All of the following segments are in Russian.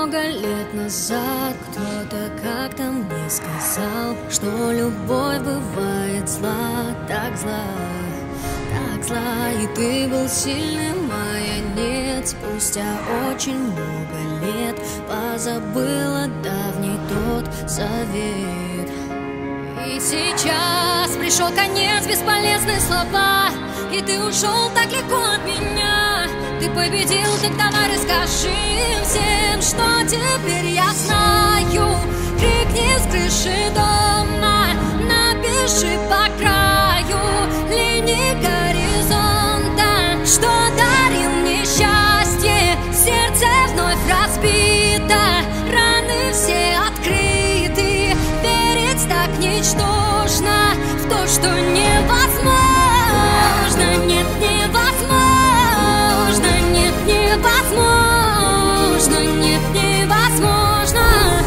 много лет назад кто-то как-то мне сказал, что любовь бывает зла, так зла, так зла. И ты был сильным, а я нет. Спустя очень много лет позабыла давний тот совет. И сейчас пришел конец, бесполезные слова, и ты ушел так легко от меня. Ты победил, так давай расскажи всем, что теперь я знаю. Крикни с крыши дома, напиши по краю линии горизонта, что дарил мне счастье. Сердце вновь разбито, раны все открыты. Верить так ничтожно в то, что невозможно. Нет, невозможно, нет, невозможно, нет, невозможно.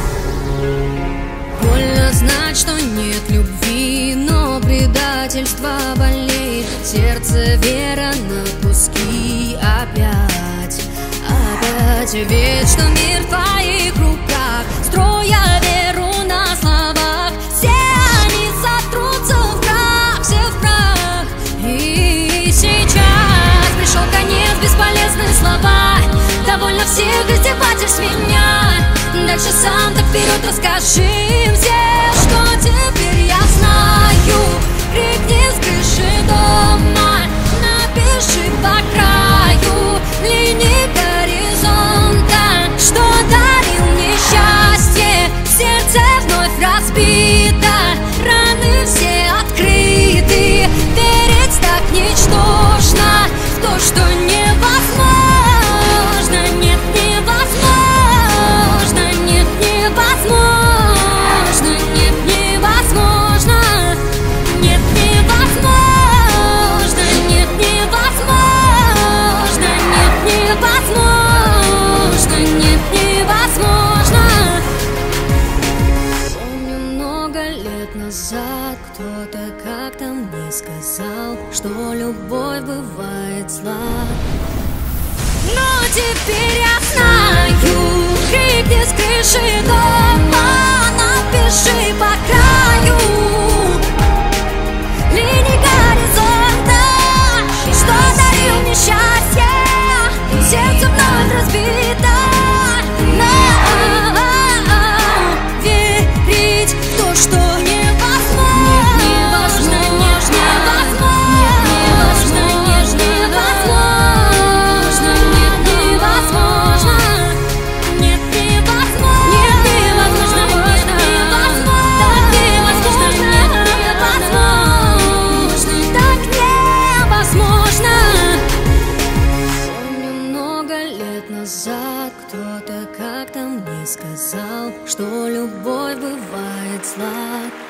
Больно знать, что нет любви, но предательство болит. Сердце вера на куски опять. Ведь что мир в твоих руках, строя веру на словах, все они сотрутся в прах, все в прах. И сейчас пришел конец, бесполезные слова. Довольно всех издевательств меня. Дальше сам так вперед расскажи всем, что теперь я знаю. Крикни с крыши дома, напиши по краю линии горизонта, что дарил мне счастье. Сердце вновь разбито, раны все открыты. Верить так ничтожно в то, что невозможно. Нет, невозможно, нет, невозможно, нет, невозможно, нет, невозможно, нет, невозможно, нет, невозможно, нет, невозможно. Помню, много лет назад кто-то как-то мне сказал, что любовь бывает зла. Но теперь я знаю. Крикни с крыши дома, напиши по краю линии горизонта, что дарил мне счастье. Сердце вновь разбито. Верить в то, что невозможно. Невозможно, невозможно, невозможно, нет, невозможно, нет, невозможно, нет, невозможно, так невозможно. Помню, много лет назад кто-то как-то мне сказал, что любовь бывает зла.